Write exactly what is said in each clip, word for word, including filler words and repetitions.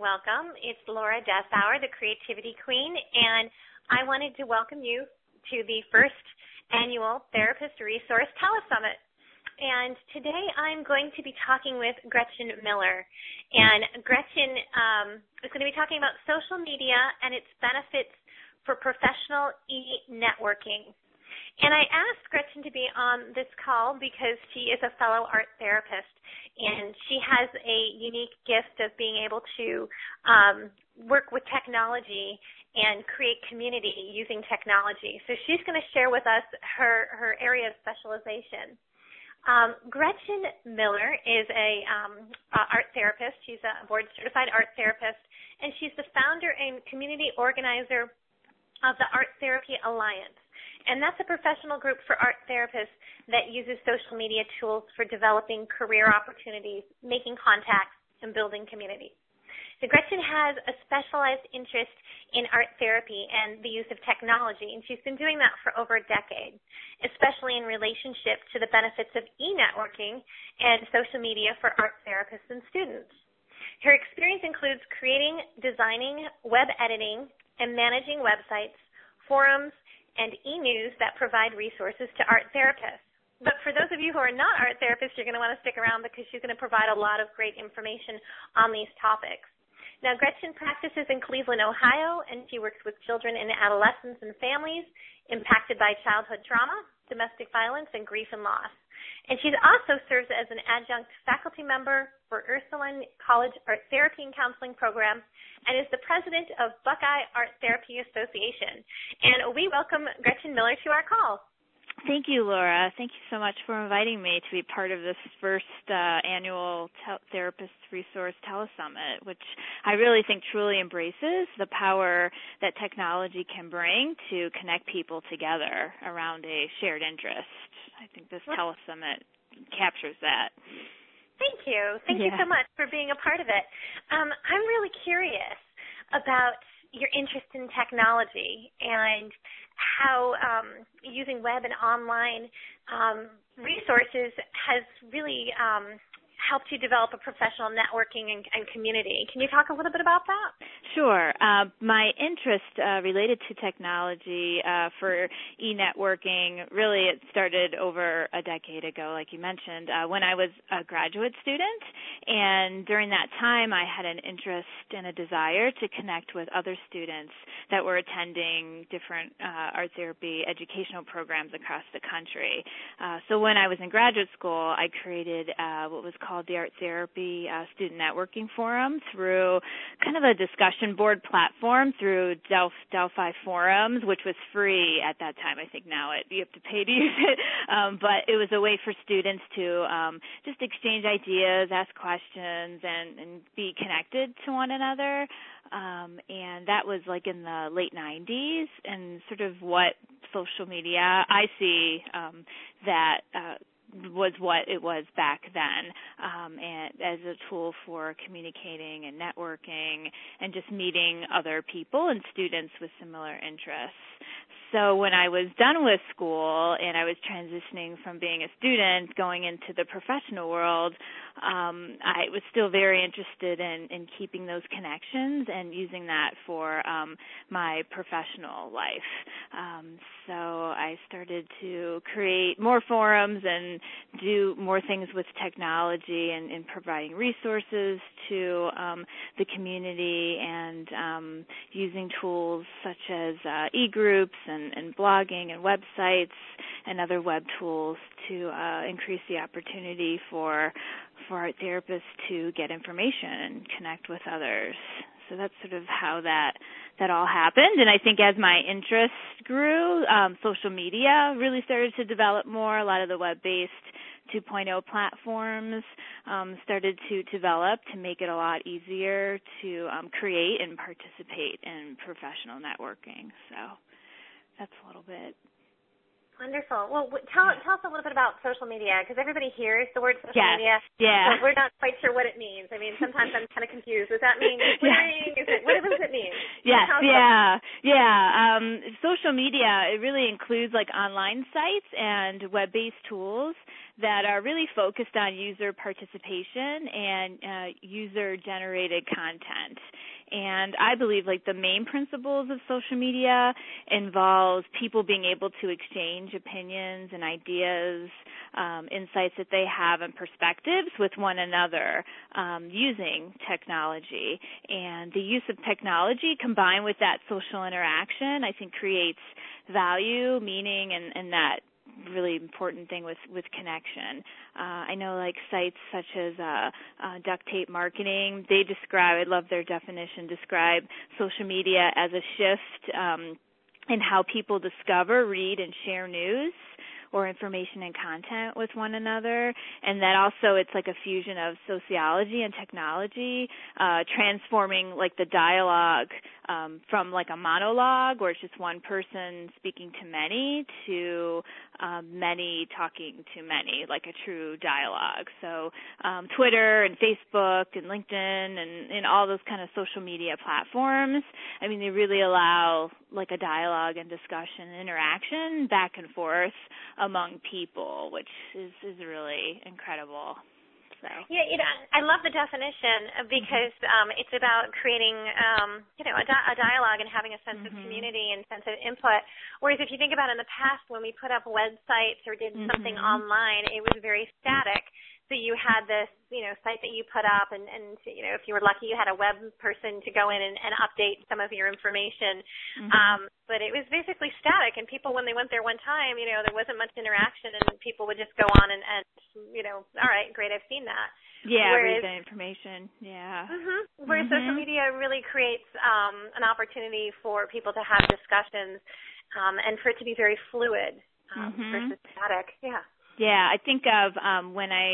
welcome. It's Laura Dessauer, the Creativity Queen, and I wanted to welcome you to the first annual Therapist Resource Telesummit. And today I'm going to be talking with Gretchen Miller. And Gretchen um, is going to be talking about social media and its benefits for professional e-networking. And I asked Gretchen to be on this call because she is a fellow art therapist, and she has a unique gift of being able to um, work with technology and create community using technology. So she's going to share with us her, her area of specialization. Um, Gretchen Miller is a um, uh, art therapist. She's a board-certified art therapist, and she's the founder and community organizer of the Art Therapy Alliance. And that's a professional group for art therapists that uses social media tools for developing career opportunities, making contacts, and building community. So Gretchen has a specialized interest in art therapy and the use of technology, and she's been doing that for over a decade, especially in relationship to the benefits of e-networking and social media for art therapists and students. Her experience includes creating, designing, web editing, and managing websites, forums, and e-news that provide resources to art therapists. But for those of you who are not art therapists, you're going to want to stick around because she's going to provide a lot of great information on these topics. Now, Gretchen practices in Cleveland, Ohio, and she works with children and adolescents and families impacted by childhood trauma, domestic violence, and grief and loss. And she also serves as an adjunct faculty member for Ursuline College Art Therapy and Counseling Program and is the president of Buckeye Art Therapy Association. And we welcome Gretchen Miller to our call. Thank you, Laura. Thank you so much for inviting me to be part of this first uh, annual te- Therapist Resource Telesummit, which I really think truly embraces the power that technology can bring to connect people together around a shared interest. I think this Telesummit captures that. Thank you. Thank yeah. you so much for being a part of it. Um, I'm really curious about your interest in technology and how um, using web and online um, resources has really um, helped you develop a professional networking and, and community. Can you talk a little bit about that? Sure. Uh, my interest uh, related to technology uh, for e-networking, really it started over a decade ago, like you mentioned, uh, when I was a graduate student. And during that time, I had an interest and a desire to connect with other students that were attending different uh, art therapy educational programs across the country. Uh, so when I was in graduate school, I created uh, what was called the Art Therapy uh, Student Networking Forum through kind of a discussion board platform through Delph, Delphi Forums, which was free at that time. I think now it, you have to pay to use it. Um, but it was a way for students to um, just exchange ideas, ask questions, and, and be connected to one another. Um, and that was like in the late nineties, and sort of what social media I see um, that uh, was what it was back then, um, and as a tool for communicating and networking and just meeting other people and students with similar interests. So when I was done with school and I was transitioning from being a student going into the professional world, um, I was still very interested in, in keeping those connections and using that for um, my professional life. Um, so I started to create more forums and do more things with technology and, and providing resources to um, the community and um, using tools such as uh, e-groups and And, and blogging and websites and other web tools to uh, increase the opportunity for for art therapists to get information and connect with others. So that's sort of how that that all happened. And I think as my interest grew, um, social media really started to develop more. A lot of the web-based two point oh platforms um, started to develop to make it a lot easier to um, create and participate in professional networking. So that's a little bit. Wonderful. Well, tell, tell us a little bit about social media, because everybody hears the word social yes. media, yeah. but we're not quite sure what it means. I mean, sometimes I'm kind of confused. Does that mean Twittering? Is it, what does it mean? Yes, yeah, yeah. Um, social media, it really includes like online sites and web-based tools that are really focused on user participation and uh, user-generated content. And I believe like the main principles of social media involves people being able to exchange opinions and ideas, um, insights that they have and perspectives with one another um, using technology. And the use of technology combined with that social interaction, I think, creates value, meaning, and, and that really important thing with, with connection. Uh, I know like sites such as uh, uh, Duct Tape Marketing, they describe, I love their definition, describe social media as a shift um, in how people discover, read, and share news or information and content with one another, and that also it's like a fusion of sociology and technology, uh, transforming like the dialogue um, from like a monologue where it's just one person speaking to many to um, many talking to many, like a true dialogue. So um, Twitter and Facebook and LinkedIn and, and all those kind of social media platforms, I mean, they really allow like a dialogue and discussion and interaction back and forth among people, which is, is really incredible. So. Yeah, you know, I love the definition because um, it's about creating, um, you know, a, di- a dialogue and having a sense mm-hmm. of community and sense of input. Whereas if you think about in the past when we put up websites or did mm-hmm. something online, it was very static. So you had this, you know, site that you put up, and, and you know, if you were lucky, you had a web person to go in and, and update some of your information. Mm-hmm. Um, but it was basically static, and people, when they went there one time, you know, there wasn't much interaction, and people would just go on and, and you know, all right, great, I've seen that. Yeah, Whereas, read the information. Yeah. Mm-hmm, whereas mm-hmm. social media really creates um, an opportunity for people to have discussions um, and for it to be very fluid um, mm-hmm. versus static. Yeah. Yeah, I think of um, when I.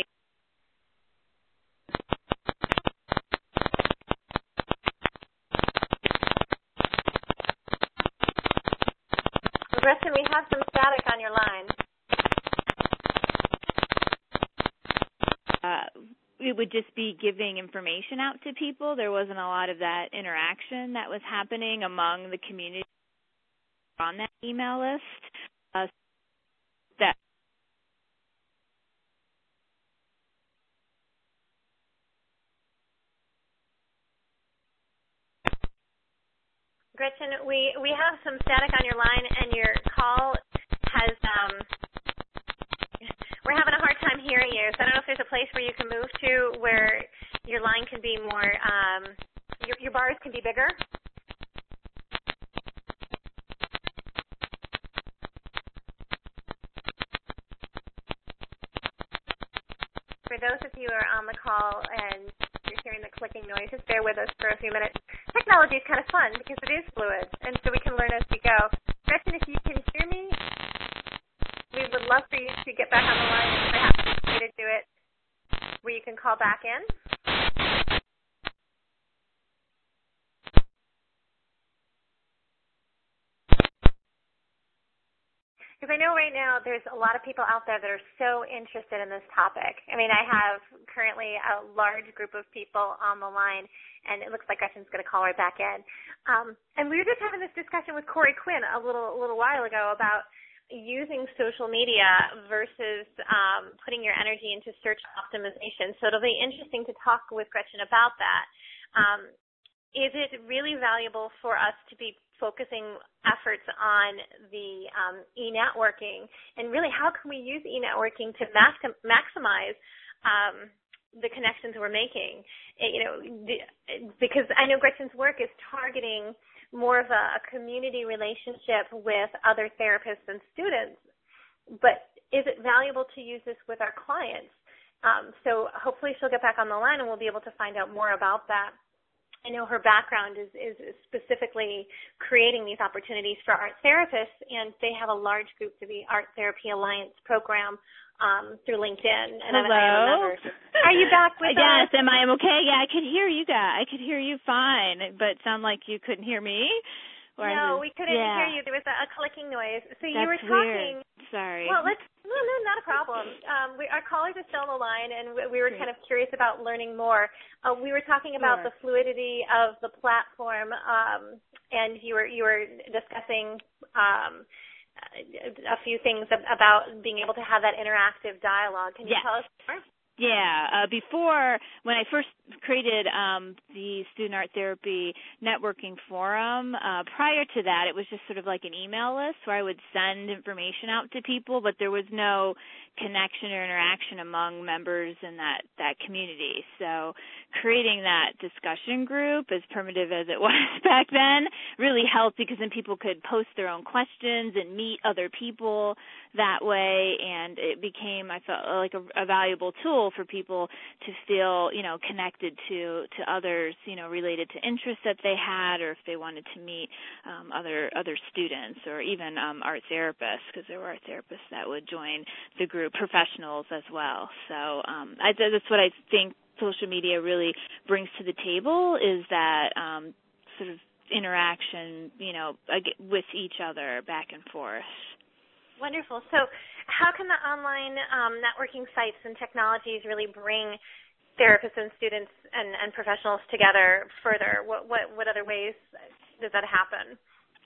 Gretchen, we have some static on your line. Uh, it would just be giving information out to people. There wasn't a lot of that interaction that was happening among the community on that email list. Uh, that Gretchen, we, we have some static on your line, and your call has, um, we're having a hard time hearing you. So I don't know if there's a place where you can move to where your line can be more, um, your, your bars can be bigger. For those of you who are on the call and you're hearing the clicking noise, just bear with us for a few minutes. Technology is kind of fun because it is fluid, and so we can learn as we go. Gretchen, if you can hear me, we would love for you to get back on the line and perhaps a way to do it where you can call back in. Because I know right now there's a lot of people out there that are so interested in this topic. I mean, I have currently a large group of people on the line, and it looks like Gretchen's going to call right back in. Um, and we were just having this discussion with Corey Quinn a little a little while ago about using social media versus um, putting your energy into search optimization. So it'll be interesting to talk with Gretchen about that. Um, is it really valuable for us to be focusing efforts on the um, e-networking, and really how can we use e-networking to max- maximize um, the connections we're making? It, you know, because I know Gretchen's work is targeting more of a, a community relationship with other therapists and students, but is it valuable to use this with our clients? Um, so hopefully she'll get back on the line and we'll be able to find out more about that. I know her background is, is specifically creating these opportunities for art therapists, and they have a large group to the Art Therapy Alliance program um, through LinkedIn. And Hello. I am a member. Are you back with yes, us? Yes, am I okay? Yeah, I could hear you guys. I could hear you fine, but it sounded like you couldn't hear me. Or no, was, we couldn't yeah. hear you. There was a, a clicking noise. So That's you were talking. Weird. Sorry. Well, let's. No, no, not a problem. Um, we, our callers are still on the line, and we, we were Great. kind of curious about learning more. Uh, we were talking about sure. the fluidity of the platform, um, and you were you were discussing um, a few things about being able to have that interactive dialogue. Can you yes. tell us more? Yeah, uh, before, when I first created um, the Student Art Therapy Networking Forum, uh, prior to that, it was just sort of like an email list where I would send information out to people, but there was no connection or interaction among members in that, that community. So creating that discussion group, as primitive as it was back then, really helped because then people could post their own questions and meet other people that way, and it became, I felt, like a, a valuable tool for people to feel, you know, connected to, to others, you know, related to interests that they had, or if they wanted to meet um, other other students, or even um, art therapists, because there were art therapists that would join the group, professionals as well. So um, I, that's what I think social media really brings to the table, is that um, sort of interaction, you know, with each other back and forth. Wonderful. So how can the online um, networking sites and technologies really bring therapists and students and, and professionals together further? What, what, what other ways does that happen?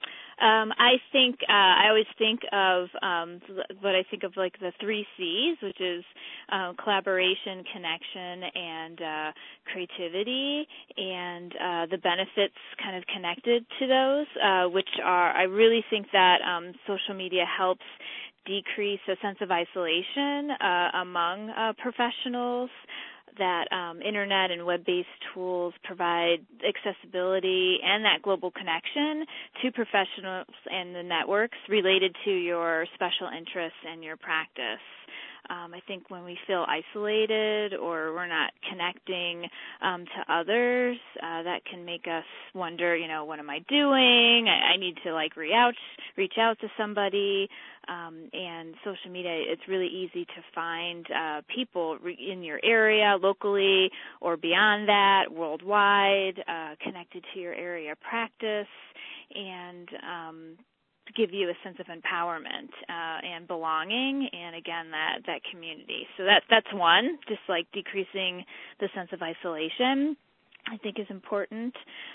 Um, I think uh, I always think of um, what I think of like the three C's, which is uh, collaboration, connection, and uh, creativity, and uh, the benefits kind of connected to those, uh, which are, I really think that um, social media helps decrease a sense of isolation uh, among uh, professionals, that um, internet and web-based tools provide accessibility and that global connection to professionals and the networks related to your special interests and your practice. Um, I think when we feel isolated or we're not connecting um, to others, uh, that can make us wonder, you know, what am I doing? I, I need to like reach out, reach out to somebody. Um, and social media, it's really easy to find uh, people re- in your area, locally or beyond that, worldwide, uh, connected to your area of practice, and um, give you a sense of empowerment uh, and belonging, and again that that community. So that that's one, just like decreasing the sense of isolation, I think is important.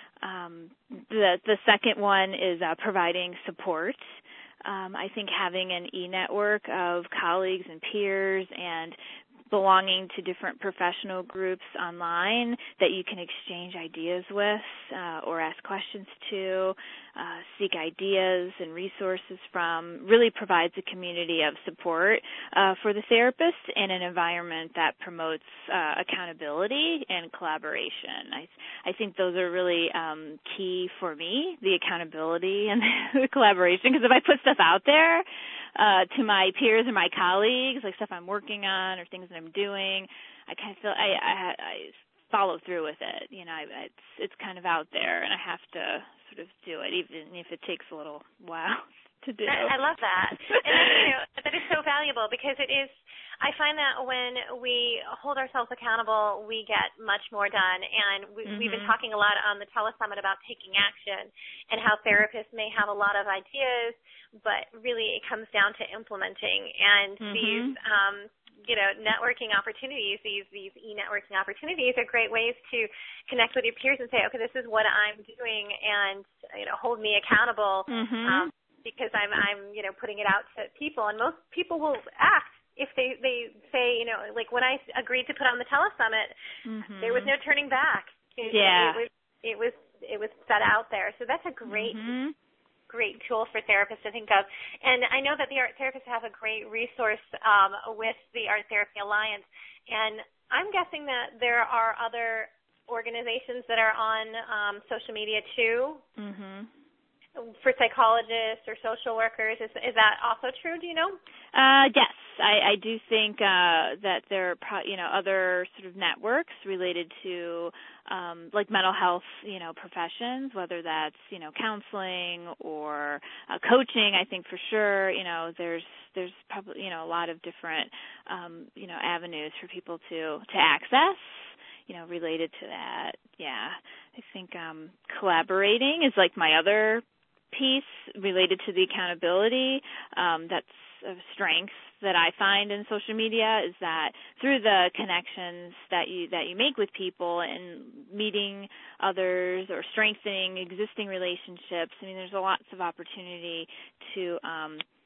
Um, the the second one is uh, providing support. Um, I think having an e-network of colleagues and peers and belonging to different professional groups online that you can exchange ideas with uh, or ask questions to, uh, seek ideas and resources from, really provides a community of support uh, for the therapist in an environment that promotes uh, accountability and collaboration. I, I think those are really um, key for me, the accountability and the collaboration, because if I put stuff out there, Uh, to my peers and my colleagues, like stuff I'm working on or things that I'm doing, I kind of feel I, I, I follow through with it. You know, I, it's it's kind of out there, and I have to sort of do it, even if it takes a little while to do. I, I love that, and you know, that is so valuable because it is. I find that when we hold ourselves accountable, we get much more done. And we, mm-hmm. we've been talking a lot on the Telesummit about taking action and how therapists may have a lot of ideas, but really it comes down to implementing. And mm-hmm. these, um, you know, networking opportunities, these these e-networking opportunities are great ways to connect with your peers and say, okay, this is what I'm doing, and you know, hold me accountable mm-hmm. um, because I'm I'm you know putting it out to people, and most people will act. If they, they say, you know, like when I agreed to put on the Telesummit, mm-hmm. there was no turning back. It, yeah. It was, it was, it was set out there. So that's a great, mm-hmm. great tool for therapists to think of. And I know that the art therapists have a great resource um, with the Art Therapy Alliance. And I'm guessing that there are other organizations that are on um, social media too. Mm-hmm. For psychologists or social workers, is is that also true? Do you know? Uh, yes, I, I do think uh, that there are pro- you know other sort of networks related to um, like mental health you know professions, whether that's you know counseling or uh, coaching. I think for sure you know there's there's probably you know a lot of different um, you know avenues for people to to access. You know related to that. Yeah, I think um, collaborating is like my other piece related to the accountability. Um, that's a strength that I find in social media, is that through the connections that you that you make with people and meeting others or strengthening existing relationships, I mean, there's a lots of opportunity to um,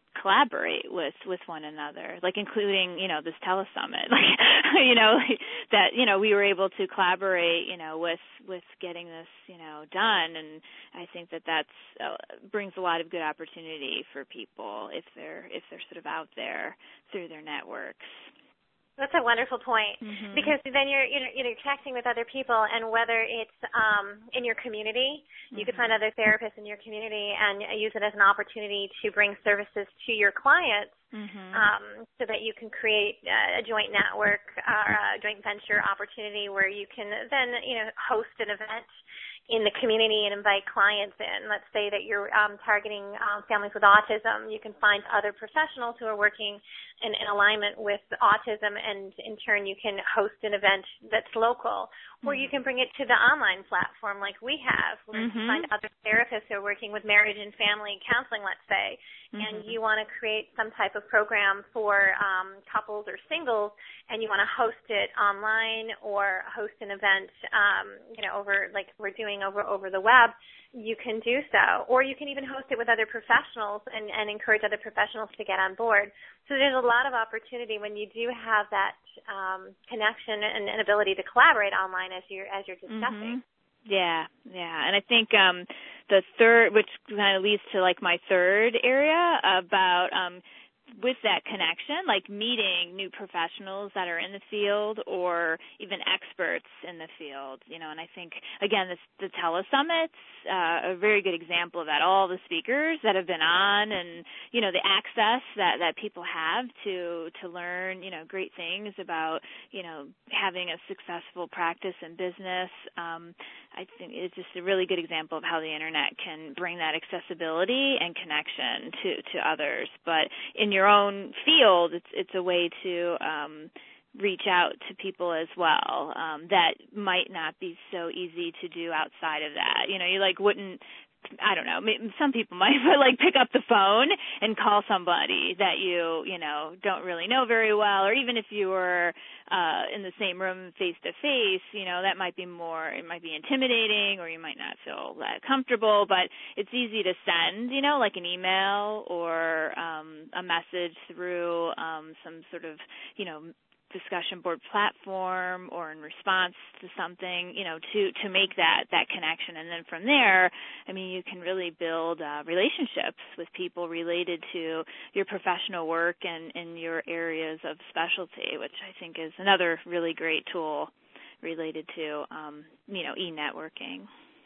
collaborate with, with one another, like including, you know, this telesummit, like, you know, like that, you know, we were able to collaborate, you know, with, with getting this, you know, done. And I think that that's, uh, brings a lot of good opportunity for people if they're, if they're sort of out there through their networks. That's a wonderful point, mm-hmm. because then you're you know you're connecting with other people, and whether it's um, in your community, mm-hmm. you could find other therapists in your community and use it as an opportunity to bring services to your clients, mm-hmm. um, so that you can create a joint network or a joint venture opportunity where you can then you know host an event in the community and invite clients in. Let's say that you're um, targeting um, families with autism. You can find other professionals who are working in, in alignment with autism, and in turn you can host an event that's local. Or you can bring it to the online platform like we have, where mm-hmm. you find other therapists who are working with marriage and family counseling, let's say, mm-hmm. and you want to create some type of program for um, couples or singles, and you want to host it online or host an event, um, you know, over like we're doing over over the web. You can do so, or you can even host it with other professionals and, and encourage other professionals to get on board. So there's a lot of opportunity when you do have that um, connection and, and ability to collaborate online as you're as you're discussing. Mm-hmm. Yeah, yeah, and I think um, the third, which kind of leads to like my third area about um, with that connection, like meeting new professionals that are in the field or even experts in the field, you know, and I think, again, this, the telesummits, uh, a very good example of that. All the speakers that have been on and, you know, the access that, that people have to, to learn, you know, great things about, you know, having a successful practice and business. Um, I think it's just a really good example of how the internet can bring that accessibility and connection to, to others. But in your own field, it's it's a way to um, reach out to people as well um, that might not be so easy to do outside of that. You know, you like wouldn't, I don't know, some people might but like pick up the phone and call somebody that you, you know, don't really know very well, or even if you were uh, in the same room face to face, you know, that might be more, it might be intimidating, or you might not feel that comfortable, but it's easy to send, you know, like an email or um, a message through um, some sort of, you know, discussion board platform or in response to something, you know, to, to make that, that connection. And then from there, I mean, you can really build uh, relationships with people related to your professional work and in your areas of specialty, which I think is another really great tool related to, um, you know, e-networking.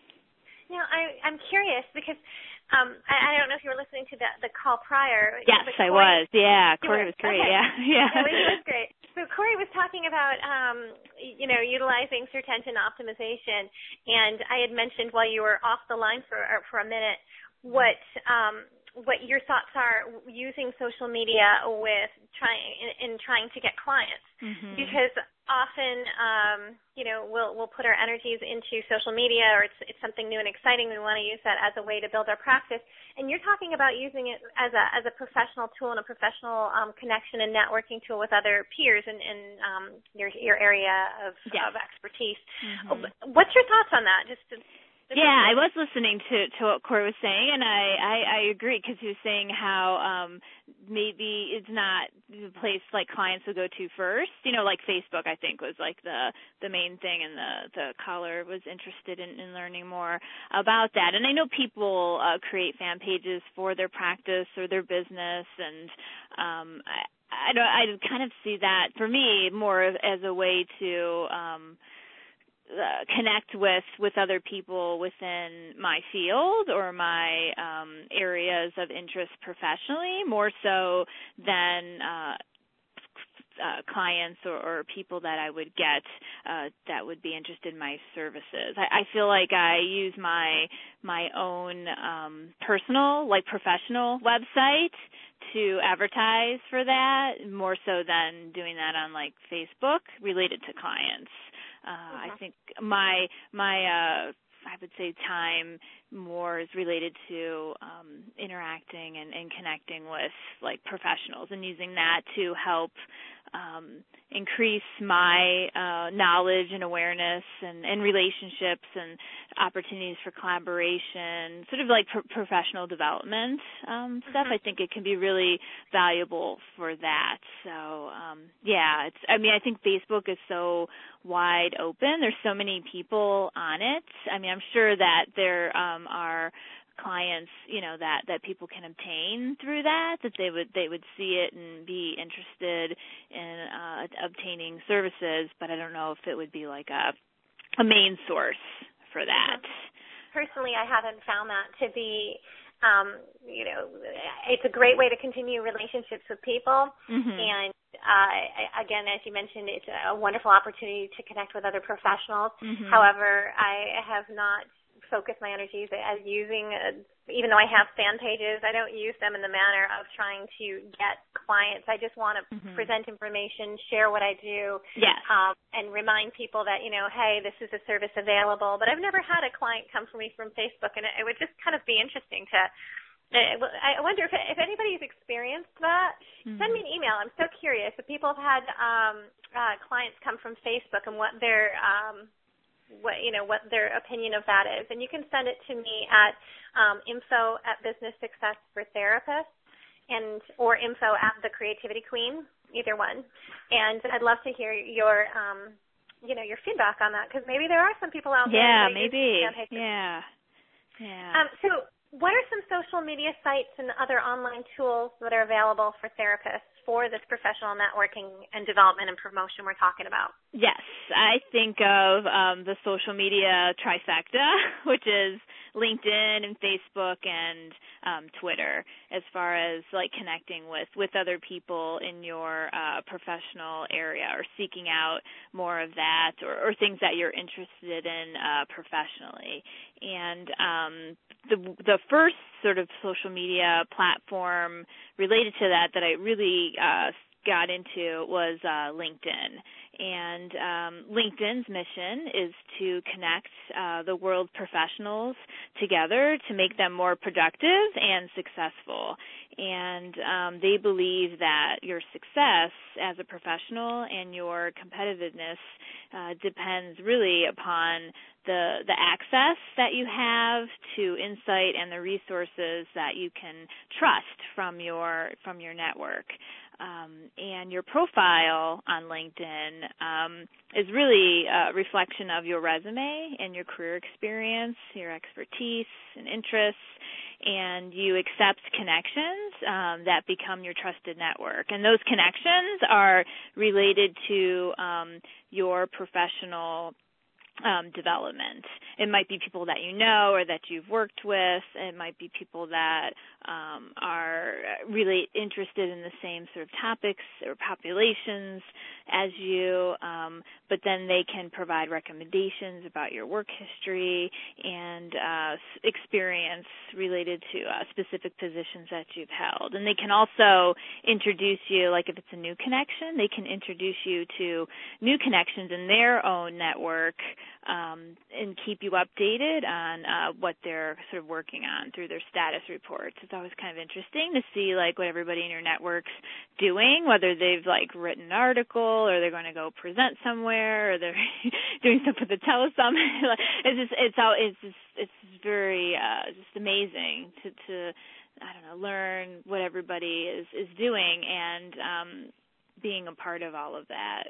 You know, I, I'm curious because um, I, I don't know if you were listening to the, the call prior. Yes, I was. Yeah, Corey was great. Okay. Yeah, yeah. It was, it was great. So Corey was talking about, um, you know, utilizing search engine optimization, and I had mentioned while you were off the line for for a minute what um, what your thoughts are using social media with trying in, in trying to get clients, mm-hmm. because often, um, you know, we'll we'll put our energies into social media, or it's it's something new and exciting. We want to use that as a way to build our practice. And you're talking about using it as a as a professional tool and a professional um, connection and networking tool with other peers in, in um, your your area of, yes. of expertise. Mm-hmm. What's your thoughts on that? Just to, Yeah, I was listening to, to what Corey was saying, and I, I, I agree, because he was saying how um, maybe it's not the place like clients will go to first. You know, like Facebook, I think, was like the, the main thing, and the, the caller was interested in, in learning more about that. And I know people uh, create fan pages for their practice or their business, and um, I, I, don't, I kind of see that, for me, more as a way to um, – Uh, connect with, with other people within my field or my um, areas of interest professionally, more so than uh, uh, clients or, or people that I would get uh, that would be interested in my services. I, I feel like I use my my own um, personal, like professional website to advertise for that, more so than doing that on like Facebook related to clients. Uh, mm-hmm. I think my my uh, I would say time more is related to um, interacting and, and connecting with like professionals and using that to help um, increase my uh, knowledge and awareness and, and relationships and opportunities for collaboration, sort of like pro- professional development um, stuff. Mm-hmm. I think it can be really valuable for that. So, um, yeah, it's. I mean, I think Facebook is so wide open. There's so many people on it. I mean, I'm sure that there um, are clients, you know, that, that people can obtain through that, that they would they would see it and be interested in uh, obtaining services, but I don't know if it would be like a a main source for that. Personally, I haven't found that to be, um, you know, it's a great way to continue relationships with people. Mm-hmm. And uh, again, as you mentioned, it's a wonderful opportunity to connect with other professionals. Mm-hmm. However, I have not focused my energies as using, a, even though I have fan pages, I don't use them in the manner of trying to get clients. I just want to mm-hmm. present information, share what I do, yes. um, and remind people that, you know, hey, this is a service available. But I've never had a client come for me from Facebook, and it, it would just kind of be interesting to, I wonder if, if anybody's experienced that. Mm-hmm. Send me an email. I'm so curious. If people have had um, uh, clients come from Facebook and what their um, what you know what their opinion of that is, and you can send it to me at um, info at business success for therapists and or info at the Creativity Queen, either one. And I'd love to hear your um, you know your feedback on that, because maybe there are some people out there. Yeah, maybe. Yeah, yeah. Um, so, what are some social media sites and other online tools that are available for therapists for this professional networking and development and promotion we're talking about? Yes, I think of um, the social media trifecta, which is LinkedIn and Facebook and um, Twitter, as far as like connecting with, with other people in your uh, professional area or seeking out more of that or, or things that you're interested in uh, professionally. And um, the the first sort of social media platform related to that that I really uh, got into was uh, LinkedIn. And um, LinkedIn's mission is to connect uh, the world professionals together to make them more productive and successful. And um, they believe that your success as a professional and your competitiveness uh, depends really upon the the access that you have to insight and the resources that you can trust from your from your network. Um, and your profile on LinkedIn um, is really a reflection of your resume and your career experience, your expertise and interests, and you accept connections um, that become your trusted network. And those connections are related to um, your professional Um, development. It might be people that you know or that you've worked with. It might be people that um, are really interested in the same sort of topics or populations as you, um, but then they can provide recommendations about your work history and uh, experience related to uh, specific positions that you've held. And they can also introduce you, like if it's a new connection, they can introduce you to new connections in their own network Um, and keep you updated on uh, what they're sort of working on through their status reports. It's always kind of interesting to see like what everybody in your network's doing, whether they've like written an article or they're going to go present somewhere or they're doing stuff with the telesummit. It's just it's all it's just it's very uh, just amazing to to I don't know learn what everybody is is doing and um, being a part of all of that.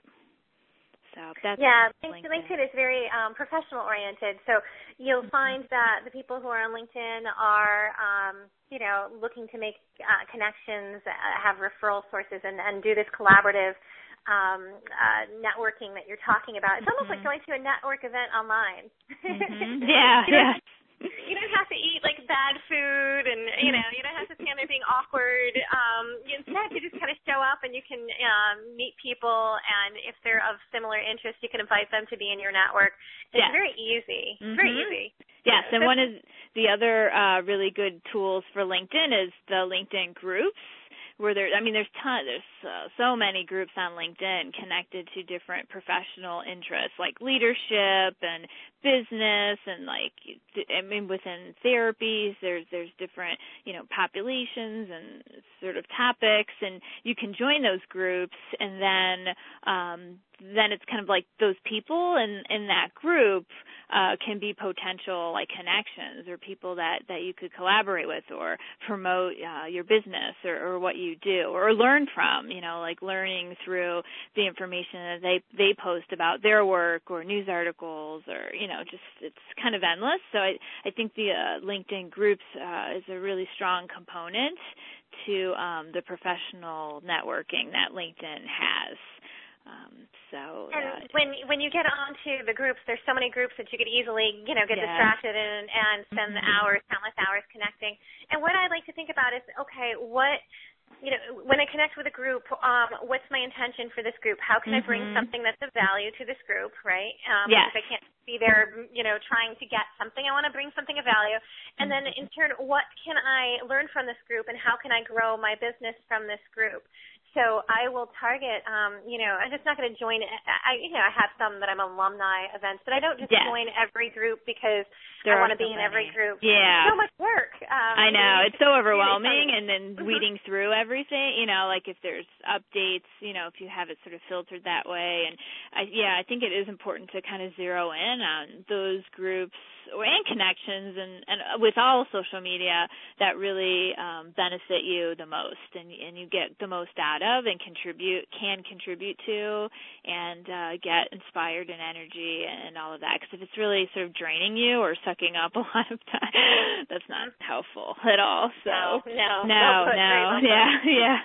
So that's yeah, LinkedIn. LinkedIn is very um, professional oriented. So you'll find that the people who are on LinkedIn are, um, you know, looking to make uh, connections, uh, have referral sources, and, and do this collaborative um, uh, networking that you're talking about. It's almost mm-hmm. like going to a network event online. Mm-hmm. Yeah, you know, yeah. You don't have to eat like bad food, and you know you don't have to stand there being awkward. Um, instead, you just kind of show up, and you can um, meet people, and if they're of similar interest, you can invite them to be in your network. It's yes. very easy. Mm-hmm. Very easy. Yes, and one of the other uh, really good tools for LinkedIn is the LinkedIn groups. Where there, I mean, there's ton, there's uh, so many groups on LinkedIn connected to different professional interests like leadership and business and like, I mean, within therapies, there's there's different, you know, populations and sort of topics, and you can join those groups, and then um, then it's kind of like those people in in that group uh, can be potential like connections or people that that you could collaborate with or promote uh, your business or, or what you do or learn from, you know, like learning through the information that they they post about their work or news articles or, you know, just it's kind of endless. So I, I think the uh, LinkedIn groups uh, is a really strong component to um, the professional networking that LinkedIn has. Um, so and uh, when when you get onto the groups, there's so many groups that you could easily, you know, get yeah. distracted and, and spend mm-hmm. hours, countless hours connecting. And what I like to think about is, okay, what, you know, when I connect with a group, um, what's my intention for this group? How can mm-hmm. I bring something that's of value to this group, right? Um, yes. Because I can't be there, you know, trying to get something. I want to bring something of value. And mm-hmm. then in turn, what can I learn from this group and how can I grow my business from this group? So I will target, um, you know, I'm just not going to join, I, you know, I have some that I'm alumni events, but I don't just yes. join every group because there I want to so be in many. every group. Yeah. It's so much work. Um, I know. It's so overwhelming, and then mm-hmm. weeding through everything, you know, like if there's updates, you know, if you have it sort of filtered that way. And, I, yeah, I think it is important to kind of zero in on those groups and connections and, and with all social media that really um, benefit you the most and, and you get the most out of and contribute, can contribute to and uh, get inspired and energy and all of that. Because if it's really sort of draining you or sucking up a lot of time, that's not helpful at all. So no, no, no, no, no yeah, yeah.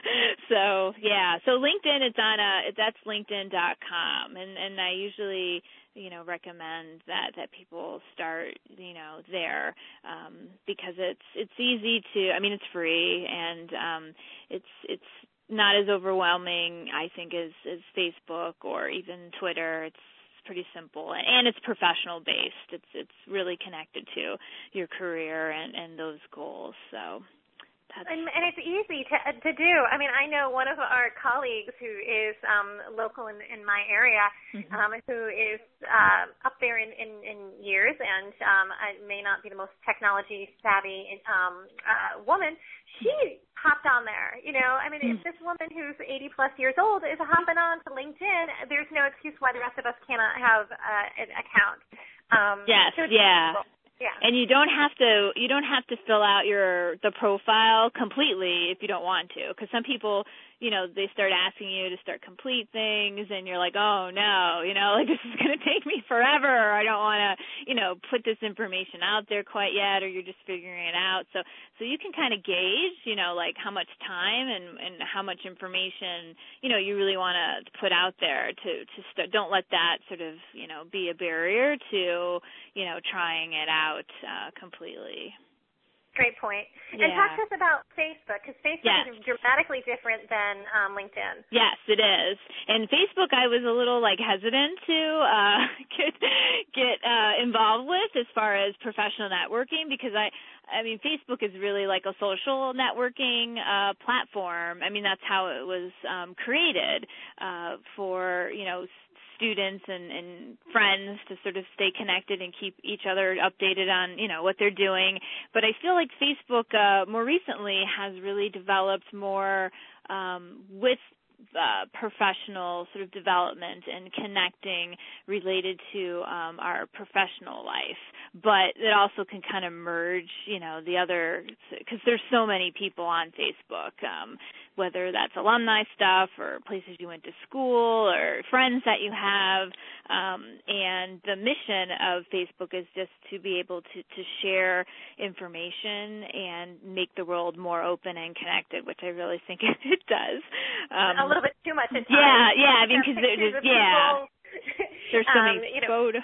So yeah, so LinkedIn, it's on a that's LinkedIn dot com, and and I usually, you know, recommend that, that people start, you know, there, um, because it's, it's easy to, I mean, it's free and, um, it's, it's not as overwhelming, I think, as, as Facebook or even Twitter. It's pretty simple and it's professional based. It's, it's really connected to your career and, and those goals. So. And, and it's easy to to do. I mean, I know one of our colleagues who is um, local in, in my area, mm-hmm. um, who is uh, up there in, in, in years and um, I may not be the most technology savvy um, uh, woman. She hopped on there. You know, I mean, mm-hmm. if this woman who's eighty plus years old is hopping on to LinkedIn, there's no excuse why the rest of us cannot have uh, an account. Um, yes, so yeah. Possible. Yeah. And you don't have to you don't have to fill out your the profile completely if you don't want to, because some people, you know, they start asking you to start complete things and you're like, oh no, you know, like this is going to take me forever. I don't want to, you know, put this information out there quite yet, or you're just figuring it out. So so you can kind of gauge, you know, like how much time and and how much information, you know, you really want to put out there to to start. Don't let that sort of, you know, be a barrier to, you know, trying it out. Out uh, completely. Great point. Yeah. And talk to us about Facebook, because Facebook yes. is dramatically different than um, LinkedIn. Yes, it is. And Facebook, I was a little like hesitant to uh, get get uh, involved with as far as professional networking, because I, I mean, Facebook is really like a social networking uh, platform. I mean, that's how it was um, created uh, for, you know, students and, and friends to sort of stay connected and keep each other updated on, you know, what they're doing. But I feel like Facebook uh, more recently has really developed more um, with uh, professional sort of development and connecting related to um, our professional life. But it also can kind of merge, you know, the other, because there's so many people on Facebook, um, whether that's alumni stuff or places you went to school or friends that you have. Um, and the mission of Facebook is just to be able to, to share information and make the world more open and connected, which I really think it, it does. Um, a little bit too much at times. Yeah, yeah, I mean, because there's, yeah, there's so um, many you know, photos.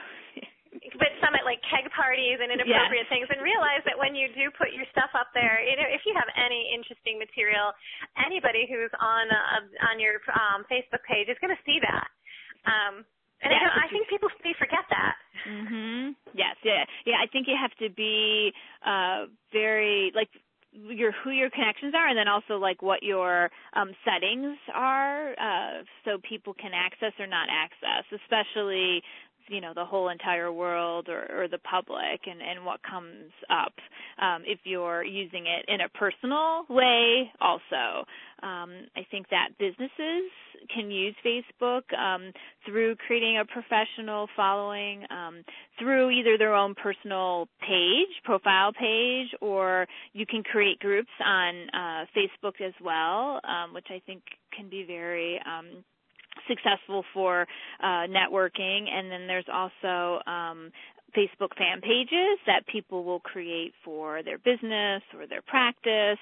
But some at like keg parties and inappropriate yes. things, and realize that when you do put your stuff up there, you know, if you have any interesting material, anybody who's on uh, on your um, Facebook page is going to see that. Um, and yes, I, I think people they forget that. Mhm. Yes. Yeah. Yeah. I think you have to be uh, very like. your who your connections are, and then also like what your um, settings are, uh, so people can access or not access, especially you know, the whole entire world or, or the public and, and what comes up. Um, if you're using it in a personal way also. Um, I think that businesses can use Facebook um, through creating a professional following, um, through either their own personal page, profile page, or you can create groups on uh, Facebook as well, um, which I think can be very um, successful for uh, networking. And then there's also um, Facebook fan pages that people will create for their business or their practice,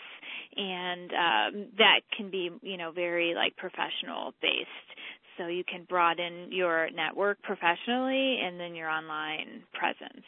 and um, that can be, you know, very like professional based. So you can broaden your network professionally and then your online presence.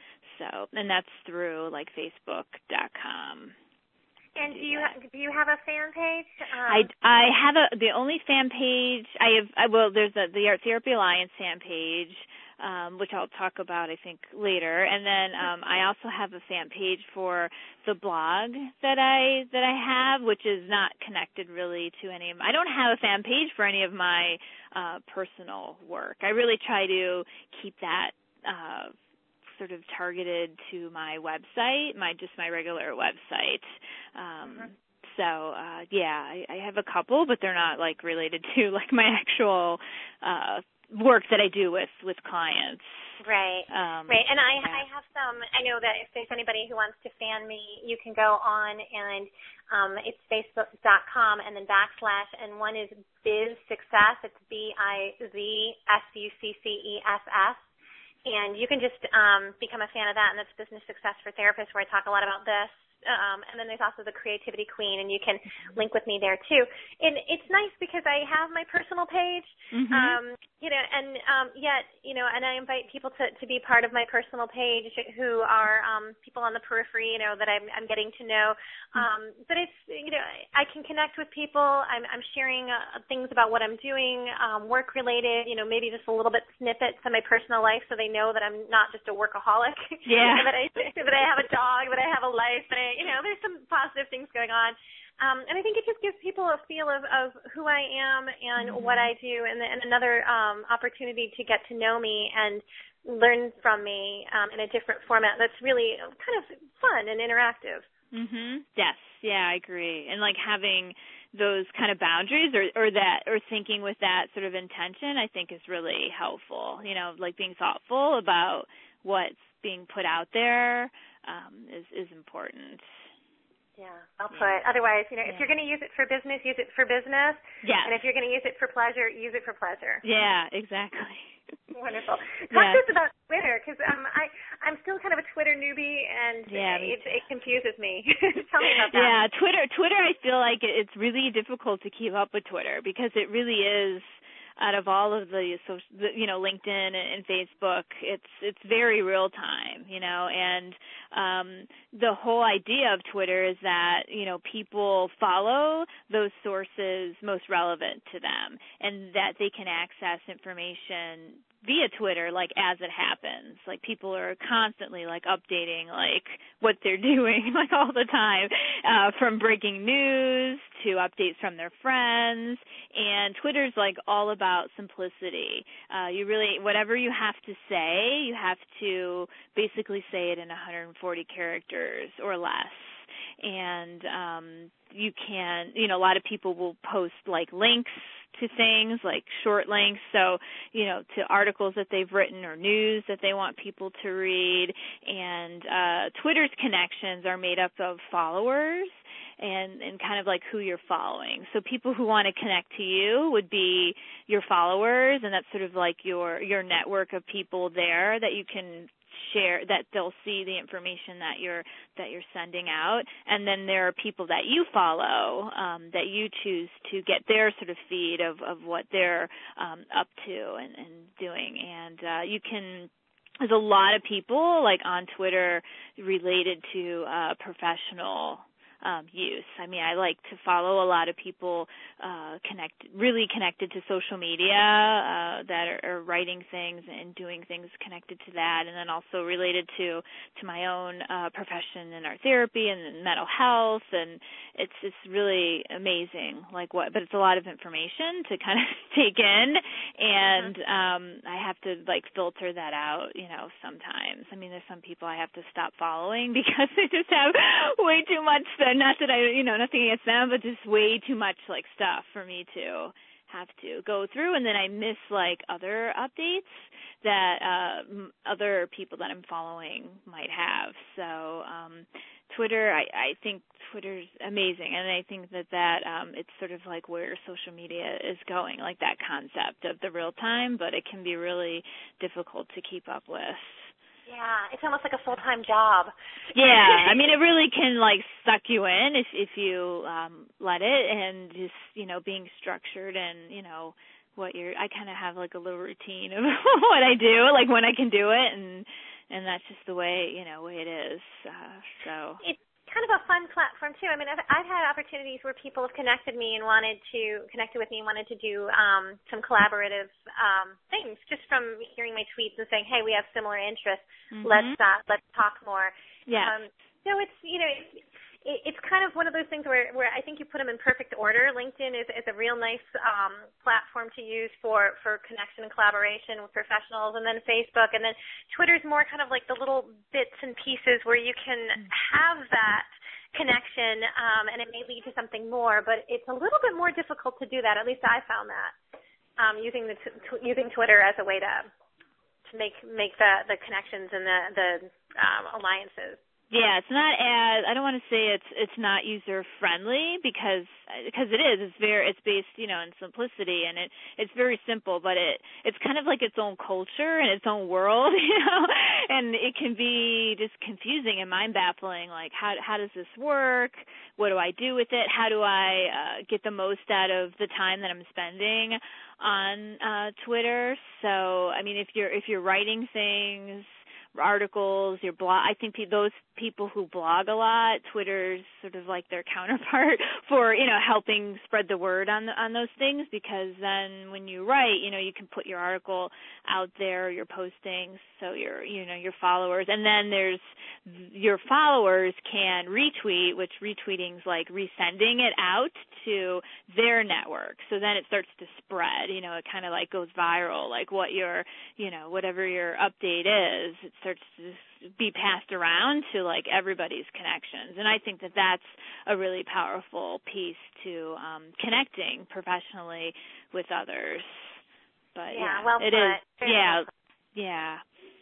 So, and that's through like Facebook dot com. And do you do you have a fan page? Um, I, I have a the only fan page I have. I, well, there's a, the Art Therapy Alliance fan page, um, which I'll talk about I think later, and then um, I also have a fan page for the blog that I that I have, which is not connected really to any of. I don't have a fan page for any of my uh, personal work. I really try to keep that Uh, sort of targeted to my website, my just my regular website. Um, mm-hmm. So, uh, yeah, I, I have a couple, but they're not, like, related to, like, my actual uh, work that I do with, with clients. Right, um, right. And I, yeah. I have some, I know that if there's anybody who wants to fan me, you can go on and um, it's facebook dot com and then backslash, and one is Biz Success. It's B I Z S U C C E S S. And you can just um, become a fan of that, and that's Business Success for Therapists, where I talk a lot about this. Um, and then there's also the Creativity Queen, and you can link with me there too. And it's nice because I have my personal page, mm-hmm. um, you know, and um, yet, you know, and I invite people to, to be part of my personal page who are um, people on the periphery, you know, that I'm, I'm getting to know. Um, but it's, you know, I can connect with people. I'm, I'm sharing uh, things about what I'm doing, um, work related, you know, maybe just a little bit snippets of my personal life so they know that I'm not just a workaholic. Yeah. that I that I have a dog, that I have a life, that I, you know, there's some positive things going on. Um, and I think it just gives people a feel of, of who I am and mm-hmm. what I do, and, and another um, opportunity to get to know me and learn from me um, in a different format that's really kind of fun and interactive. Mhm. Yes. Yeah, I agree. And like having those kind of boundaries or, or that or thinking with that sort of intention, I think is really helpful. You know, like being thoughtful about what's being put out there um, is is important. Yeah, I'll put. Yeah. Otherwise, you know, yeah. if you're going to use it for business, use it for business. Yeah. And if you're going to use it for pleasure, use it for pleasure. Yeah, exactly. Wonderful. Talk yeah. to us about Twitter, because um, I I'm still kind of a Twitter newbie, and yeah, it, it confuses me. Tell me about that. Yeah, Twitter. Twitter. I feel like it's really difficult to keep up with Twitter because it really is. Out of all of the, social, you know, LinkedIn and Facebook, it's it's very real time, you know, and um, the whole idea of Twitter is that, you know, people follow those sources most relevant to them and that they can access information via Twitter, like, as it happens. Like, people are constantly, like, updating, like, what they're doing, like, all the time, uh, from breaking news to updates from their friends. And Twitter's, like, all about simplicity. Uh, you really, whatever you have to say, you have to basically say it in one hundred forty characters or less. And um, you can, you know, a lot of people will post, like, links to things like short links, so, you know, to articles that they've written or news that they want people to read. And uh, Twitter's connections are made up of followers and, and kind of like who you're following. So people who want to connect to you would be your followers, and that's sort of like your your network of people there that you can share, that they'll see the information that you're that you're sending out. And then there are people that you follow um, that you choose to get their sort of feed of, of what they're um, up to and, and doing. And uh, you can there's a lot of people like on Twitter related to uh, professional um, use. I mean, I like to follow a lot of people uh, connect, really connected to social media uh, that are, are writing things and doing things connected to that, and then also related to to my own uh, profession in art therapy and mental health, and it's it's really amazing. Like what, but it's a lot of information to kind of take in, and um, I have to like filter that out, you know, sometimes. I mean, there's some people I have to stop following because they just have way too much. Not that I, you know, nothing against them, but just way too much like stuff for me to have to go through, and then I miss like other updates that uh, other people that I'm following might have. So um, Twitter, I, I think Twitter's amazing, and I think that that um, it's sort of like where social media is going, like that concept of the real time, but it can be really difficult to keep up with. Yeah, it's almost like a full-time job. Yeah, I mean, it really can, like, suck you in if if you um, let it, and just, you know, being structured and, you know, what you're, I kind of have, like, a little routine of what I do, like, when I can do it, and and that's just the way, you know, way it is, uh, so. It's kind of a fun platform, too. I mean, I've, I've had opportunities where people have connected me and wanted to, connected with me and wanted to do um, some collaborative um, things just from hearing my tweets and saying, hey, we have similar interests. Mm-hmm. Let's uh, let's talk more. Yeah. Um, so it's, you know, it's, it's kind of one of those things where, where I think you put them in perfect order. LinkedIn is, is a real nice um, platform to use for, for connection and collaboration with professionals, and then Facebook, and then Twitter's more kind of like the little bits and pieces where you can have that connection, um, and it may lead to something more, but it's a little bit more difficult to do that. At least I found that um, using the t- t- using Twitter as a way to to make make the, the connections and the the um, alliances. Yeah, it's not as, I don't want to say it's it's not user friendly because because it is. It's very it's based, you know, in simplicity, and it it's very simple, but it it's kind of like its own culture and its own world, you know, and it can be just confusing and mind baffling. Like how how does this work? What do I do with it? How do I uh, get the most out of the time that I'm spending on uh, Twitter? So I mean, if you're if you're writing things, articles, your blog, I think pe- those people who blog a lot, Twitter's sort of like their counterpart for, you know, helping spread the word on the, on those things, because then when you write, you know, you can put your article out there, your postings, so your, you know, your followers, and then there's your followers can retweet, which retweeting's like resending it out to their network. So then it starts to spread, you know, it kind of like goes viral, like what your, you know, whatever your update is, it starts to be passed around to like everybody's connections. And I think that that's a really powerful piece to um, connecting professionally with others. But yeah, yeah well it put. is. Very yeah, well yeah.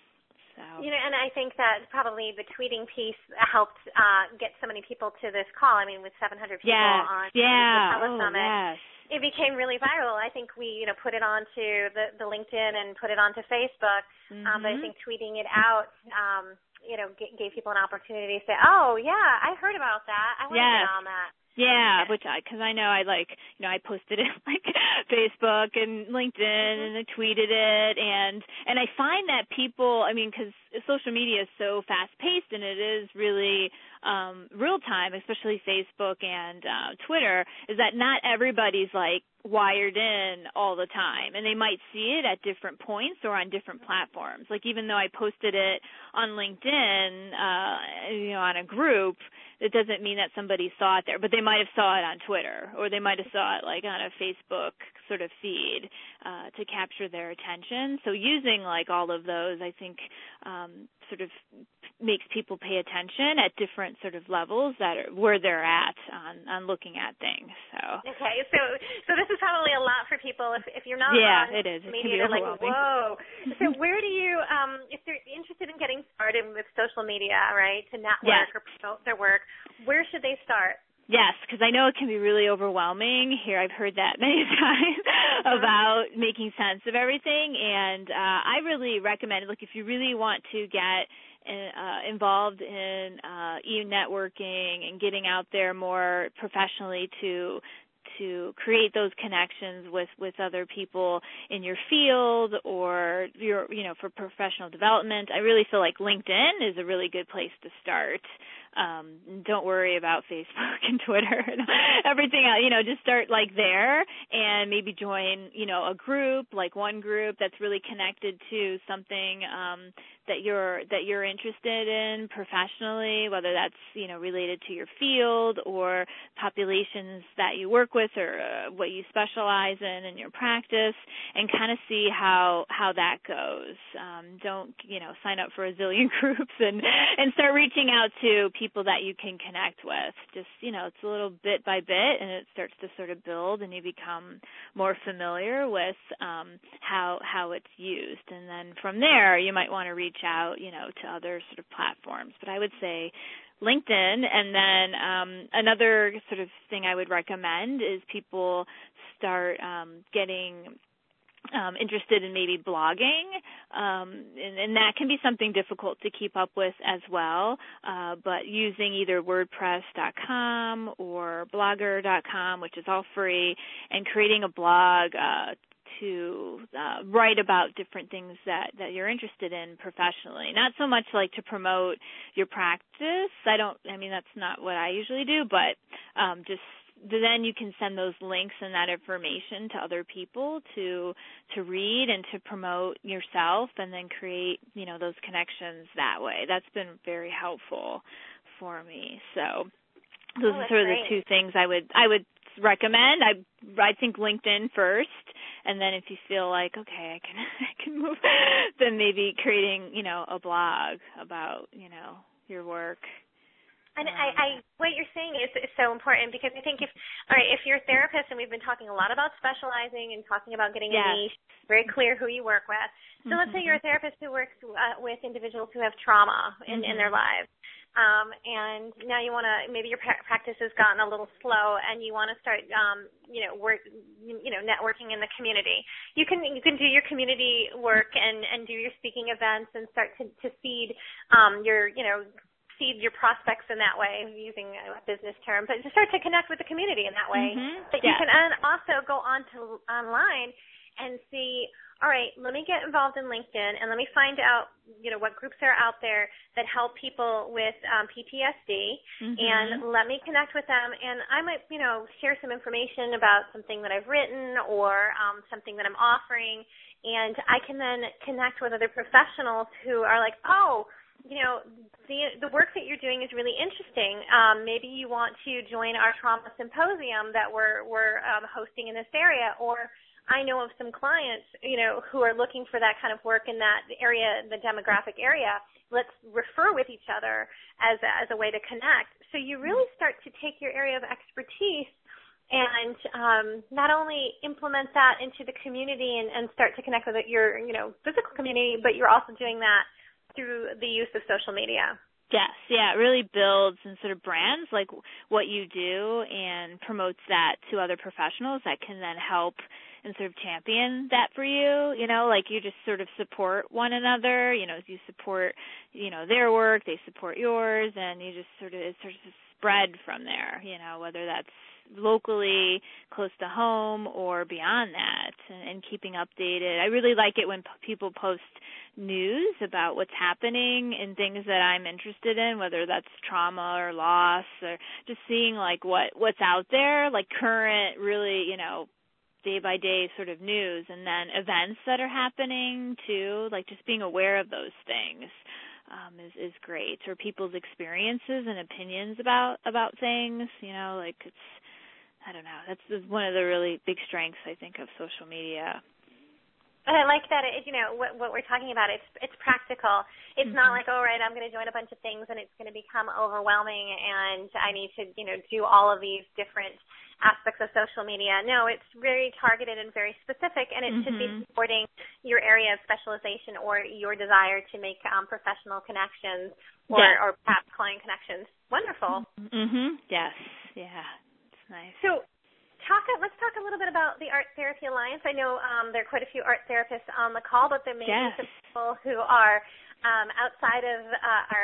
So. You know, and I think that probably the tweeting piece helped uh, get so many people to this call. I mean, with seven hundred people yes. on yeah. the Telesummit, oh, yes. it became really viral. I think we, you know, put it onto the, the LinkedIn and put it onto Facebook, mm-hmm. um, but I think tweeting it out, um, you know, g- gave people an opportunity to say, oh, yeah, I heard about that. I want to yes. get on that. Yeah, which I, because I know I like, you know, I posted it like Facebook and LinkedIn, mm-hmm. and I tweeted it, and and I find that people, I mean, because social media is so fast paced and it is really um, real time, especially Facebook and uh, Twitter, is that not everybody's like wired in all the time, and they might see it at different points or on different platforms. Like even though I posted it on LinkedIn, uh, you know, on a group, it doesn't mean that somebody saw it there, but they might have saw it on Twitter, or they might have saw it like on a Facebook sort of feed uh, to capture their attention. So using like all of those, I think, um, sort of makes people pay attention at different sort of levels that are where they're at on, on looking at things. So okay, so so this is probably a lot for people if if you're not yeah, on it is. It media. can be They're like, whoa. So where do you, um, if they're interested in getting started with social media, right, to network yes. or promote their work, where should they start? Yes, because I know it can be really overwhelming. Here, I've heard that many times about making sense of everything, and uh, I really recommend, look, if you really want to get uh, involved in uh, e-networking and getting out there more professionally to to create those connections with, with other people in your field or your, you know, for professional development, I really feel like LinkedIn is a really good place to start. um, don't worry about Facebook and Twitter and everything else. You know, just start like there and maybe join, you know, a group, like one group that's really connected to something um, that you're that you're interested in professionally, whether that's, you know, related to your field or populations that you work with or uh, what you specialize in in your practice, and kind of see how how that goes. Um, don't, you know, sign up for a zillion groups and and start reaching out to people that you can connect with. Just, you know, it's a little bit by bit, and it starts to sort of build, and you become more familiar with um, how how it's used. And then from there, you might want to reach out, you know, to other sort of platforms. But I would say LinkedIn, and then um, another sort of thing I would recommend is people start um, getting Um, interested in maybe blogging, um, and, and that can be something difficult to keep up with as well, uh, but using either WordPress dot com or Blogger dot com, which is all free, and creating a blog uh, to uh, write about different things that, that you're interested in professionally. Not so much like to promote your practice. I don't, I mean, that's not what I usually do, but um, just then you can send those links and that information to other people to to read and to promote yourself, and then create, you know, those connections that way. That's been very helpful for me. So those oh, are sort of great. the two things I would I would recommend. I I think LinkedIn first, and then if you feel like, okay, I can I can move, then maybe creating, you know, a blog about, you know, your work. And I, I, what you're saying is, is so important, because I think if, all right, if you're a therapist, and we've been talking a lot about specializing and talking about getting yes. a niche, very clear who you work with. So mm-hmm. let's say you're a therapist who works uh, with individuals who have trauma in, mm-hmm. in their lives. Um, and now you want to, maybe your pra- practice has gotten a little slow, and you want to start, um, you know, work, you know, networking in the community. You can you can do your community work and, and do your speaking events and start to, to feed um, your, you know, seed your prospects in that way, using a business term, but to start to connect with the community in that way. Mm-hmm. But yes. you can also go on to online and see, all right, let me get involved in LinkedIn, and let me find out, you know, what groups are out there that help people with um, P T S D, mm-hmm. and let me connect with them, and I might, you know, share some information about something that I've written or um, something that I'm offering, and I can then connect with other professionals who are like, oh, you know, the the work that you're doing is really interesting. Um, maybe you want to join our trauma symposium that we're we're um, hosting in this area, or I know of some clients, you know, who are looking for that kind of work in that area, the demographic area. Let's refer with each other as a, as a way to connect. So you really start to take your area of expertise and um, not only implement that into the community and, and start to connect with your, you know, physical community, but you're also doing that through the use of social media. Yes, yeah, it really builds and sort of brands like what you do and promotes that to other professionals that can then help and sort of champion that for you, you know, like you just sort of support one another, you know, you support, you know, their work, they support yours, and you just sort of, it sort of spread from there, you know, whether that's locally, close to home, or beyond that, and, and keeping updated. I really like it when p- people post news about what's happening and things that I'm interested in, whether that's trauma or loss, or just seeing like what, what's out there, like current, really, you know, day by day sort of news, and then events that are happening too, like just being aware of those things. Um, is, is great, or people's experiences and opinions about, about things, you know, like it's, I don't know, that's one of the really big strengths, I think, of social media. And I like that, it, you know, what, what we're talking about, it's it's practical. It's mm-hmm. not like, all right, I'm going to join a bunch of things and it's going to become overwhelming and I need to, you know, do all of these different aspects of social media. No, it's very targeted and very specific, and it mm-hmm. should be supporting your area of specialization or your desire to make um, professional connections or, yeah. or perhaps client connections. Wonderful. Mm-hmm. Yes. Yeah. It's nice. So talk. Let's talk a little bit about the Art Therapy Alliance. I know um, there are quite a few art therapists on the call, but there may yes. be some people who are um, outside of uh, our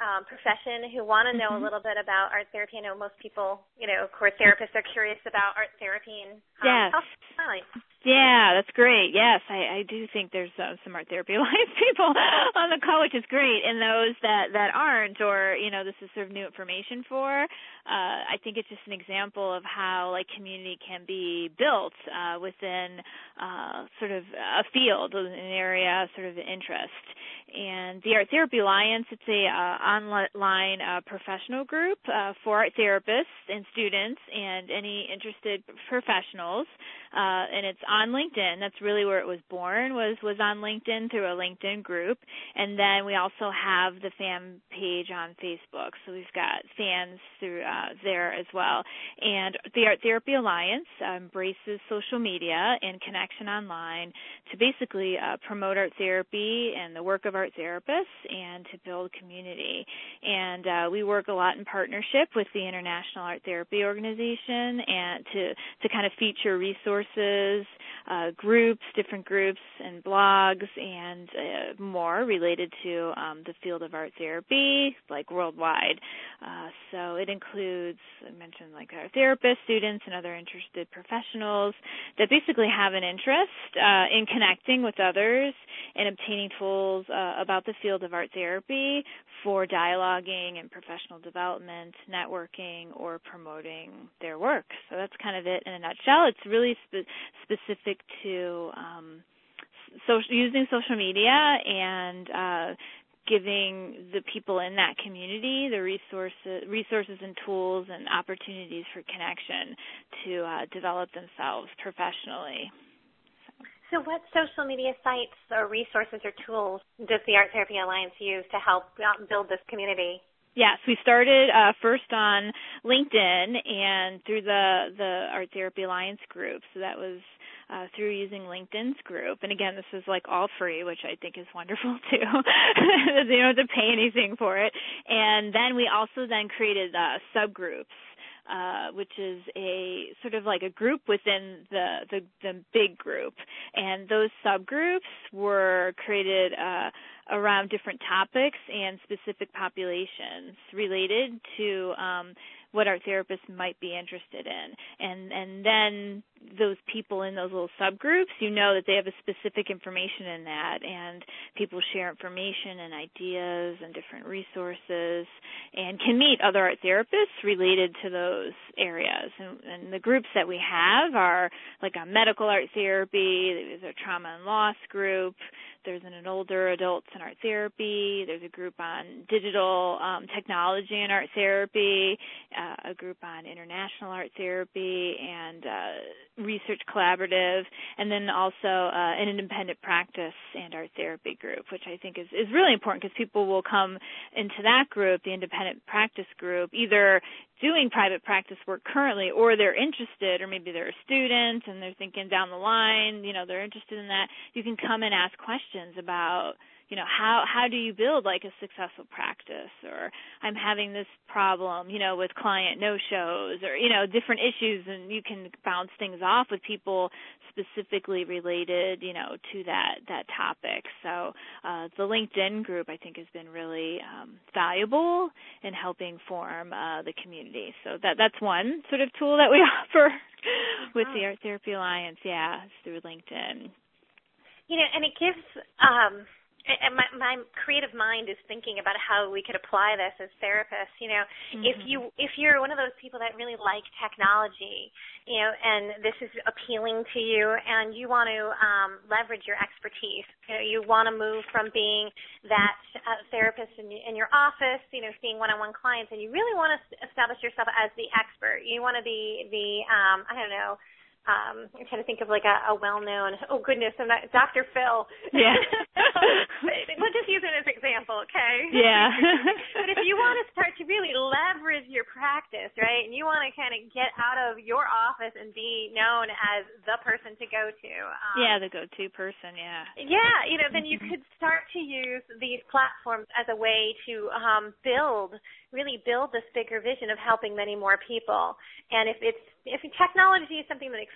um, profession who want to know mm-hmm. a little bit about art therapy. I know most people, you know, of course, therapists are curious about art therapy. And um, yes. tell us about it. Yeah, that's great. Yes, I, I do think there's uh, some Art Therapy Alliance people on the call, which is great. And those that, that aren't, or, you know, this is sort of new information for, uh, I think it's just an example of how, like, community can be built uh, within uh, sort of a field, an area sort of interest. And the Art Therapy Alliance, it's a uh, online uh, professional group uh, for art therapists and students and any interested professionals, uh, and it's on LinkedIn. That's really where it was born, was, was on LinkedIn through a LinkedIn group. And then we also have the fan page on Facebook, so we've got fans through uh, there as well. And the Art Therapy Alliance uh, embraces social media and connection online to basically uh, promote art therapy and the work of art therapists and to build community. And uh, we work a lot in partnership with the International Art Therapy Organization and to, to kind of feature resources, uh, groups, different groups and blogs and uh, more related to um, the field of art therapy, like worldwide. Uh, so it includes, I mentioned, like our therapists, students, and other interested professionals that basically have an interest uh, in connecting with others and obtaining tools uh, about the field of art therapy for dialoguing and professional development, networking, or promoting their work. So that's kind of it in a nutshell. It's really spe- specific to um, social, using social media and uh, giving the people in that community the resources, resources and tools and opportunities for connection to uh, develop themselves professionally. So what social media sites or resources or tools does the Art Therapy Alliance use to help build this community? Yes, we started uh, first on LinkedIn and through the, the Art Therapy Alliance group. So that was uh, through using LinkedIn's group. And again, this is like all free, which I think is wonderful too. You don't have to pay anything for it. And then we also then created uh, subgroups. Uh, which is a sort of like a group within the, the, the big group. And those subgroups were created uh, around different topics and specific populations related to um, what our therapists might be interested in. And and then those people in those little subgroups, you know that they have a specific information in that, and people share information and ideas and different resources and can meet other art therapists related to those areas. And, and the groups that we have are like a medical art therapy, there's a trauma and loss group, there's an older adults in art therapy, there's a group on digital um, technology and art therapy, uh, a group on international art therapy, and uh, research collaborative, and then also uh, an independent practice and art therapy group, which I think is, is really important because people will come into that group, the independent practice group, either doing private practice work currently or they're interested, or maybe they're a student and they're thinking down the line, you know, they're interested in that. You can come and ask questions about, you know, how how do you build like a successful practice, or I'm having this problem, you know, with client no-shows, or, you know, different issues, and you can bounce things off with people specifically related, you know, to that, that topic. So uh, the LinkedIn group, I think, has been really um, valuable in helping form uh, the community. So that that's one sort of tool that we offer with the Art Therapy Alliance, yeah, through LinkedIn. You know, and it gives um, – and my, my creative mind is thinking about how we could apply this as therapists. You know, mm-hmm. if you if you're one of those people that really like technology, you know, and this is appealing to you, and you want to um, leverage your expertise, you know, you want to move from being that uh, therapist in, in your office, you know, seeing one-on-one clients, and you really want to establish yourself as the expert. You want to be the um, I don't know. Um, I'm trying to think of like a, a well-known, oh goodness, I'm not, Doctor Phil. Yeah. We'll just use it as an example, okay? Yeah. But if you want to start to really leverage your practice, right, and you want to kind of get out of your office and be known as the person to go to. Um, yeah, the go-to person, yeah. Yeah, you know, then you could start to use these platforms as a way to um, build, really build this bigger vision of helping many more people. And if it's if technology is something that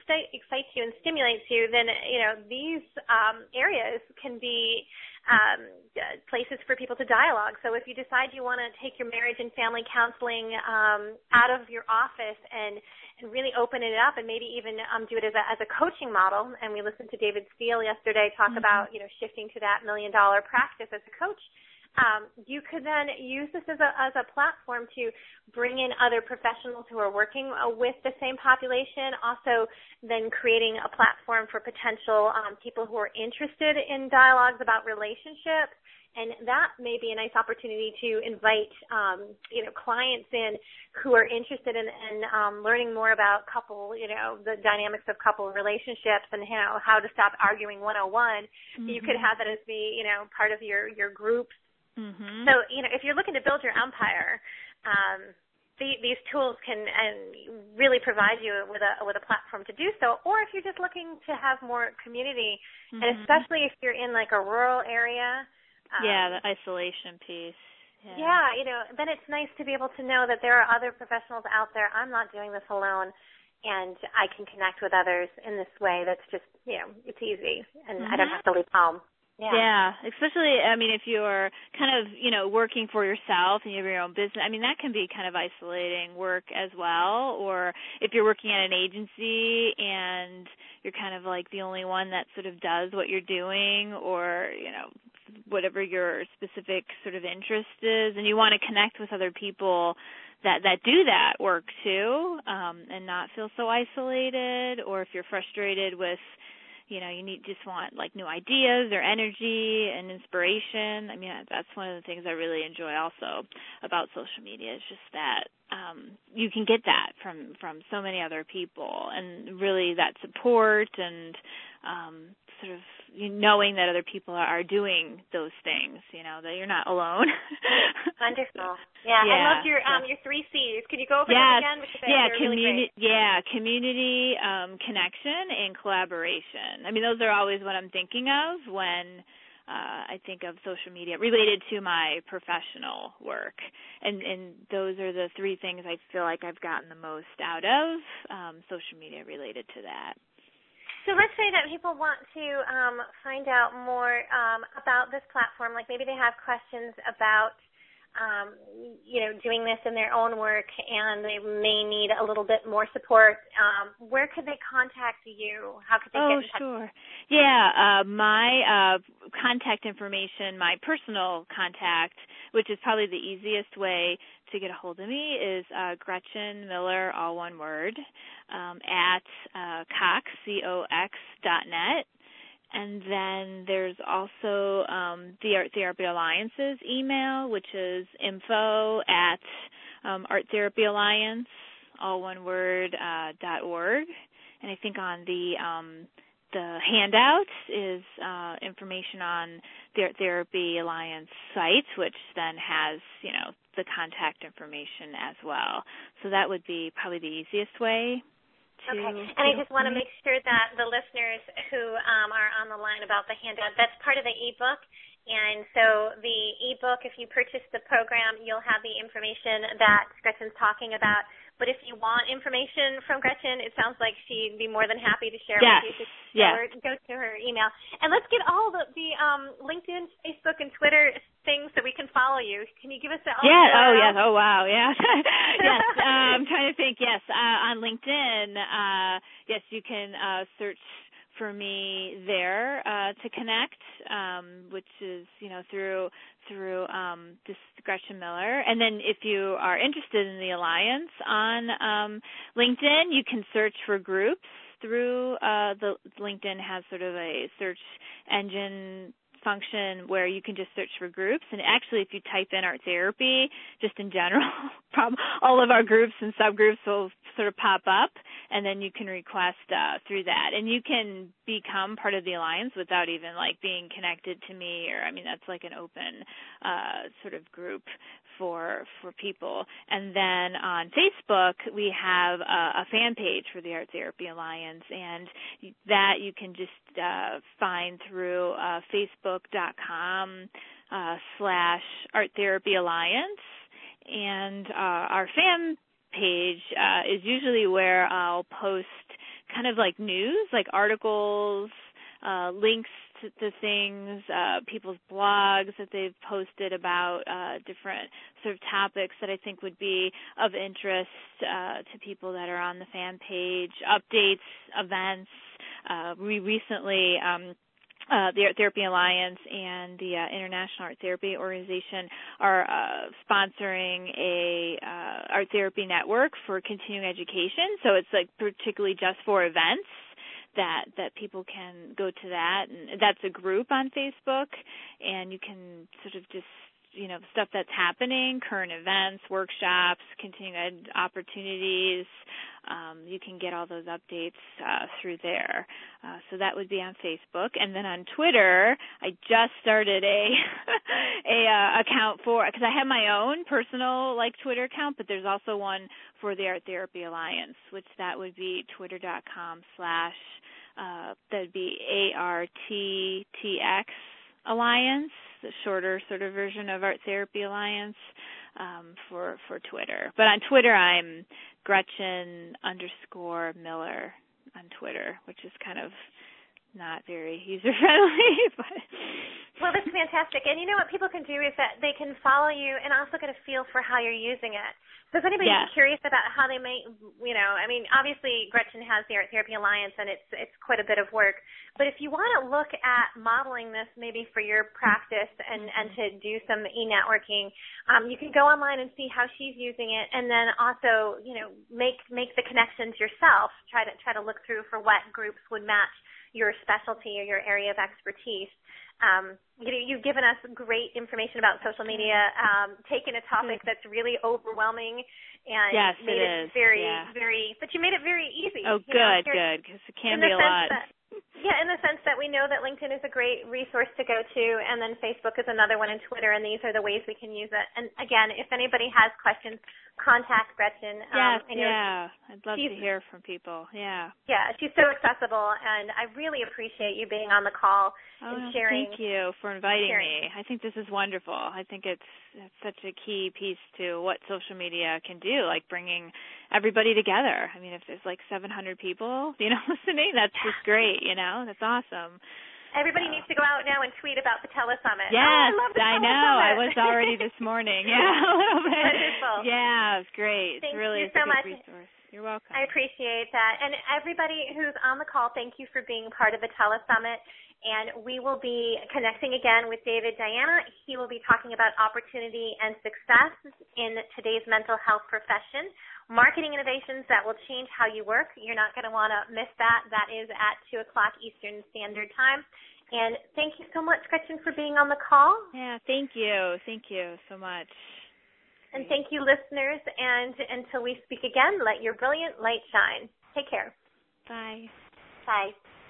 excite, excites you and stimulates you, then, you know, these um, areas can be um, places for people to dialogue. So if you decide you want to take your marriage and family counseling um, out of your office and, and really open it up and maybe even um, do it as a, as a coaching model, and we listened to David Steele yesterday talk mm-hmm. about, you know, shifting to that million-dollar practice as a coach, Um, you could then use this as a, as a platform to bring in other professionals who are working uh, with the same population, also then creating a platform for potential um, people who are interested in dialogues about relationships, and that may be a nice opportunity to invite um, you know, clients in who are interested in, in um, learning more about couple, you know, the dynamics of couple relationships and, you know, how to stop arguing one oh one. Mm-hmm. You could have that as the, you know, part of your, your group. Mm-hmm. So, you know, if you're looking to build your empire, um, the, these tools can and really provide you with a with a platform to do so. Or if you're just looking to have more community, mm-hmm. and especially if you're in like a rural area. Um, yeah, the isolation piece. Yeah. yeah, you know, then it's nice to be able to know that there are other professionals out there. I'm not doing this alone, and I can connect with others in this way that's just, you know, it's easy, and mm-hmm. I don't have to leave home. Yeah. yeah, especially, I mean, if you're kind of, you know, working for yourself and you have your own business, I mean, that can be kind of isolating work as well. Or if you're working at an agency and you're kind of like the only one that sort of does what you're doing, or, you know, whatever your specific sort of interest is, and you want to connect with other people that, that do that work too, um, and not feel so isolated, or if you're frustrated with, you know, you need just want like new ideas or energy and inspiration. I mean, that's one of the things I really enjoy also about social media is just that um, you can get that from, from so many other people, and really that support and um, sort of knowing that other people are doing those things, you know, that you're not alone. Wonderful. Yeah, yeah, I loved your um, your three C's. Could you go over yes. them again? Because yeah, communi- really yeah, community, um, connection, and collaboration. I mean, those are always what I'm thinking of when uh, I think of social media related to my professional work. And, and those are the three things I feel like I've gotten the most out of um, social media related to that. So let's say that people want to um, find out more um, about this platform, like maybe they have questions about, um, you know, doing this in their own work, and they may need a little bit more support. Um, where could they contact you? How could they oh, get in touch? Oh, sure. Yeah, uh, my uh, contact information, my personal contact, which is probably the easiest way to get a hold of me, is uh, Gretchen Miller, all one word, um, at uh, Cox, C O X dot net. And then there's also um, the Art Therapy Alliance's email, which is info at um, Art Therapy Alliance, all one word, uh, dot org. And I think on the um, the handout is uh, information on the Art Therapy Alliance site, which then has, you know, the contact information as well. So that would be probably the easiest way. To, okay, and I just want to make sure that the listeners who um, are on the line about the handout, that's part of the ebook. And so the ebook, if you purchase the program, you'll have the information that Gretchen's talking about. But if you want information from Gretchen, it sounds like she'd be more than happy to share yes. with you. So yes. Go to her email. And let's get all the, the um, LinkedIn, Facebook, and Twitter things so we can follow you. Can you give us all Yeah. the Oh, yes. Oh, wow. Yeah. yes. Uh, I'm trying to think. Yes. Uh, on LinkedIn, uh, yes, you can uh, search for me there uh, to connect, um, which is, you know, through through um, this Gretchen Miller. And then if you are interested in the Alliance on um, LinkedIn, you can search for groups through uh, the LinkedIn has sort of a search engine function where you can just search for groups. And actually, if you type in art therapy, just in general, all of our groups and subgroups will sort of pop up, and then you can request uh, through that. And you can become part of the Alliance without even, like, being connected to me, or, I mean, that's like an open uh, sort of group for for people. And then on Facebook, we have a, a fan page for the Art Therapy Alliance, and that you can just uh, find through uh, facebook.com uh, slash Art Therapy Alliance. And uh, our fan page uh, is usually where I'll post kind of like news, like articles, uh, links to, to things, uh, people's blogs that they've posted about uh, different sort of topics that I think would be of interest uh, to people that are on the fan page, updates, events. Uh, we recently, um, uh, the Art Therapy Alliance and the uh, International Art Therapy Organization are uh, sponsoring a uh, art therapy network for continuing education. So it's like particularly just for events that that people can go to that. And that's a group on Facebook, and you can sort of just, you know, stuff that's happening, current events, workshops, continuing ed opportunities. Um, you can get all those updates uh, through there. Uh, so that would be on Facebook. And then on Twitter, I just started a a uh, account for, because I have my own personal like Twitter account, but there's also one for the Art Therapy Alliance, which that would be twitter.com slash, uh, that would be A R T T X Alliance, the shorter sort of version of Art Therapy Alliance um, for for Twitter. But on Twitter, I'm Gretchen underscore Miller on Twitter, which is kind of not very user-friendly. But well, that's fantastic. And you know what people can do is that they can follow you and also get a feel for how you're using it. So if anybody's yeah. curious about how they may, you know, I mean, obviously Gretchen has the Art Therapy Alliance, and it's it's quite a bit of work. But if you want to look at modeling this maybe for your practice and, and to do some e-networking, um, you can go online and see how she's using it, and then also, you know, make make the connections yourself. Try to try to look through for what groups would match your specialty or your area of expertise. Um, you know, you've given us great information about social media, um, taken a topic that's really overwhelming and yes, made it, it very, yeah. very, but you made it very easy. Oh, you good, know, good, because it can be a lot. That, yeah, in the sense that we know that LinkedIn is a great resource to go to, and then Facebook is another one, and Twitter, and these are the ways we can use it. And again, if anybody has questions, contact Gretchen. Yes, um, yeah, I'd love to hear from people. Yeah. Yeah, she's so accessible, and I really appreciate you being on the call oh, and sharing. Thank you for inviting sharing. me. I think this is wonderful. I think it's, it's such a key piece to what social media can do, like bringing everybody together. I mean, if there's like seven hundred people, you know, listening, that's just great, you know, that's awesome. Everybody so. needs to go out now and tweet about the TeleSummit. Yes, oh, I love the I know. I was already this morning. Yeah, a little bit. Wonderful. Yeah, it's great. Thank it's really you so a good much. resource. You're welcome. I appreciate that. And everybody who's on the call, thank you for being part of the TeleSummit. And we will be connecting again with David Diana. He will be talking about opportunity and success in today's mental health profession, marketing innovations that will change how you work. You're not going to want to miss that. That is at two o'clock Eastern Standard Time. And thank you so much, Gretchen, for being on the call. Yeah, thank you. Thank you so much. And thank you, listeners. And until we speak again, let your brilliant light shine. Take care. Bye. Bye.